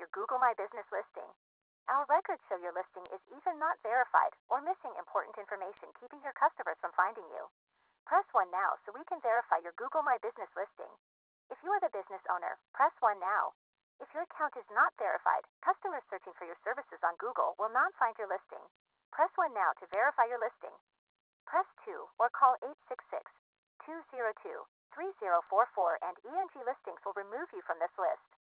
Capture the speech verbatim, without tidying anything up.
your Google My Business listing. Our records show your listing is either not verified or missing important information, keeping your customers from finding you. Press one now so we can verify your Google My Business listing. If you are the business owner, press one now. If your account is not verified, customers searching for your services on Google will not find your listing. Press one now to verify your listing. Press two or call eight six six, two zero two, three zero four four and E N G Listings will remove you from this list.